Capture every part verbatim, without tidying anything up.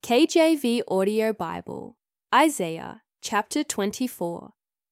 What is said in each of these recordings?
K J V Audio Bible, Isaiah chapter twenty-four.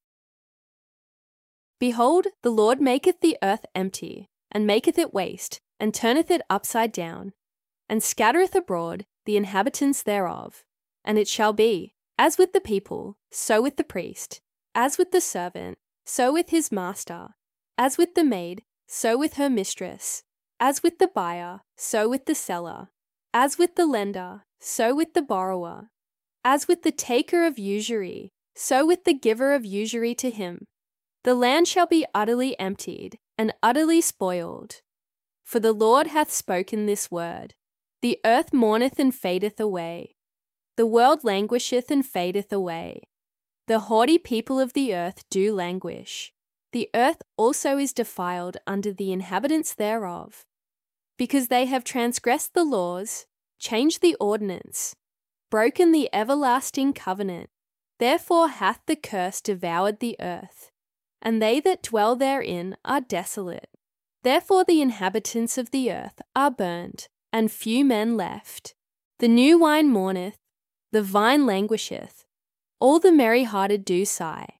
Behold, the Lord maketh the earth empty, and maketh it waste, and turneth it upside down, and scattereth abroad the inhabitants thereof. And it shall be, as with the people, so with the priest, as with the servant, so with his master, as with the maid, so with her mistress, as with the buyer, so with the seller, as with the lender, so with the borrower, as with the taker of usury, so with the giver of usury to him. The land shall be utterly emptied, and utterly spoiled. For the Lord hath spoken this word. The earth mourneth and fadeth away. The world languisheth and fadeth away. The haughty people of the earth do languish. The earth also is defiled under the inhabitants thereof, because they have transgressed the laws, changed the ordinance, broken the everlasting covenant. Therefore hath the curse devoured the earth, and they that dwell therein are desolate. Therefore the inhabitants of the earth are burned, and few men left. The new wine mourneth, the vine languisheth, all the merry-hearted do sigh.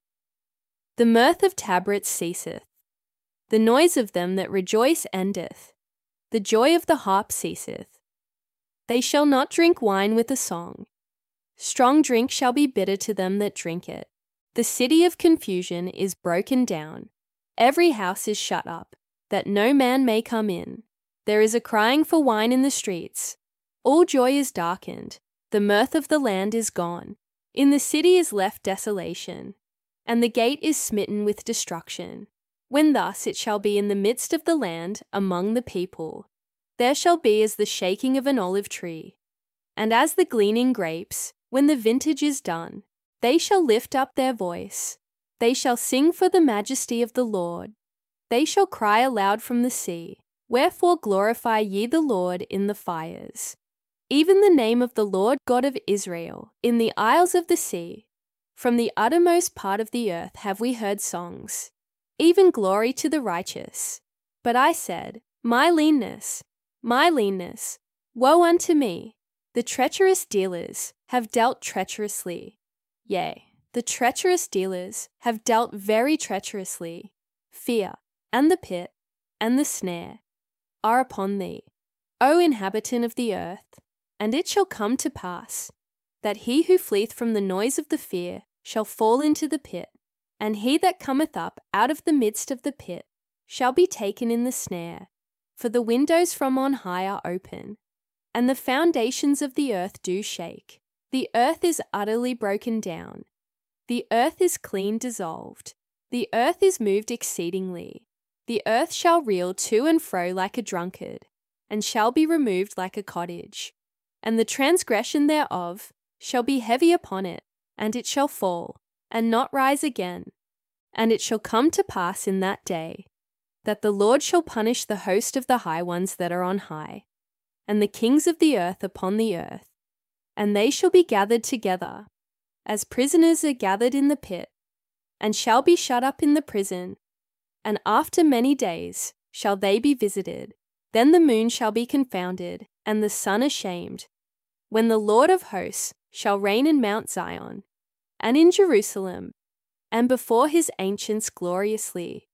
The mirth of tabrets ceaseth, the noise of them that rejoice endeth, the joy of the harp ceaseth. They shall not drink wine with a song. Strong drink shall be bitter to them that drink it. The city of confusion is broken down. Every house is shut up, that no man may come in. There is a crying for wine in the streets. All joy is darkened. The mirth of the land is gone. In the city is left desolation, and the gate is smitten with destruction. When thus it shall be in the midst of the land among the people. There shall be as the shaking of an olive tree, and as the gleaning grapes, when the vintage is done. They shall lift up their voice. They shall sing for the majesty of the Lord. They shall cry aloud from the sea. Wherefore glorify ye the Lord in the fires, even the name of the Lord God of Israel, in the isles of the sea. From the uttermost part of the earth have we heard songs, even glory to the righteous. But I said, My leanness, my leanness, woe unto me! The treacherous dealers have dealt treacherously. Yea, the treacherous dealers have dealt very treacherously. Fear, and the pit, and the snare are upon thee, O inhabitant of the earth. And it shall come to pass, that he who fleeth from the noise of the fear shall fall into the pit, and he that cometh up out of the midst of the pit shall be taken in the snare. For the windows from on high are open, and the foundations of the earth do shake. The earth is utterly broken down. The earth is clean dissolved. The earth is moved exceedingly. The earth shall reel to and fro like a drunkard, and shall be removed like a cottage. And the transgression thereof shall be heavy upon it, and it shall fall, and not rise again. And it shall come to pass in that day, that the Lord shall punish the host of the high ones that are on high, and the kings of the earth upon the earth. And they shall be gathered together, as prisoners are gathered in the pit, and shall be shut up in the prison. And after many days shall they be visited. Then the moon shall be confounded, and the sun ashamed, when the Lord of hosts shall reign in Mount Zion, and in Jerusalem, and before his ancients gloriously.